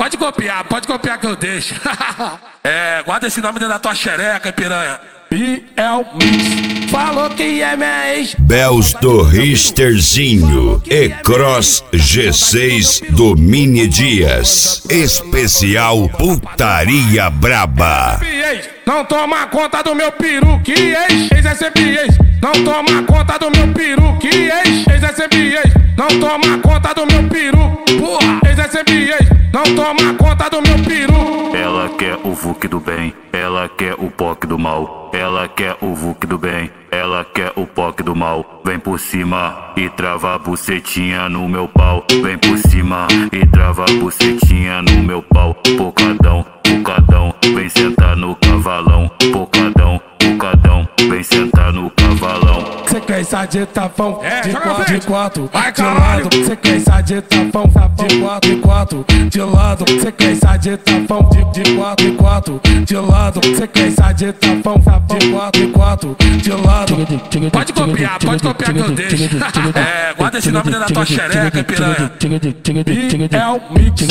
Pode copiar que eu deixo. Guarda esse nome dentro da tua xereca, piranha. Biel Mix. Falou que é minha ex. Bells do Risterzinho e Cross G6 do Mini Dias. Especial Putaria Braba. Não toma conta do meu peru, que ex é sempre ex. Não toma conta do meu peru, que ex é sempre ex. Não toma conta do meu peru, porra, ex é sempre ex. Não toma conta do meu peru. Ela quer o Vuk do bem, ela quer o POC do mal. Ela quer o Vuk do bem, ela quer o POC do mal. Vem por cima e trava a bucetinha no meu pau. Vem por cima e trava a bucetinha no meu pau. Pocadão, pocadão, vem sentar no cavalão. Pocadão, pocadão, vem sentar no cavalão. Cê quer essa de tapão, de quatro, vai, de lado. Cê quer essa de tapão, de quatro, de lado. Cê quer essa de tapão, de quatro, de lado. Cê quer essa de tapão, de quatro, de lado. Pode copiar que eu deixo. Guarda esse nome dentro da tua xereca, piranha. Biel Mix.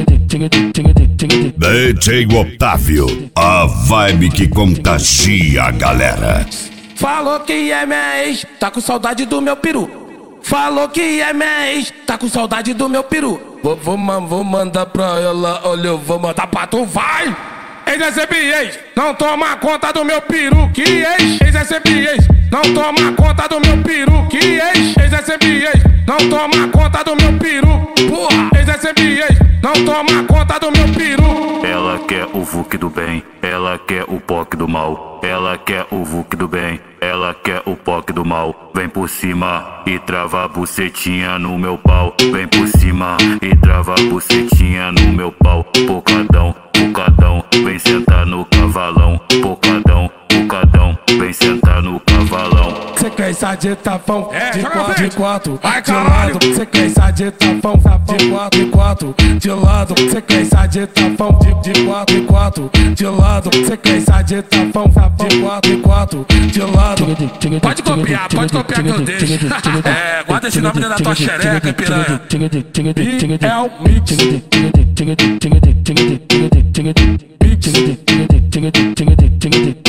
DJ Otávio, a vibe que contagia a galera. Falou que é minha ex, tá com saudade do meu peru. Falou que é minha ex, tá com saudade do meu peru. Vou mandar pra ela, olha, eu vou mandar pra tu, vai! Ex é sempre ex, não toma conta do meu peru, que ex é sempre ex. Não toma conta do meu peru, que ex é sempre ex. Não toma conta do meu peru, porra, ex é sempre ex. Não toma conta do meu peru. Ela quer o Vuk do bem, ela quer o POC do mal. Ela quer o Vuk do bem, ela quer o POC do mal. Vem por cima e trava a bucetinha no meu pau. Vem por cima e trava a bucetinha no meu pau. Pocadão, pocadão, vem sentar no cavalão. Pocadão, pocadão, vem sentar no cavalão. Cê quer essa de tapão, de quatro, vai, de lado. Cê quer essa de tapão, de quatro, de lado. Cê quer essa de tapão, de quatro, de lado. Cê quer essa de tapão, de quatro, de lado. Pode copiar que eu deixo. Guarda esse nome dentro da tua xereca, piranha. Biel Mix.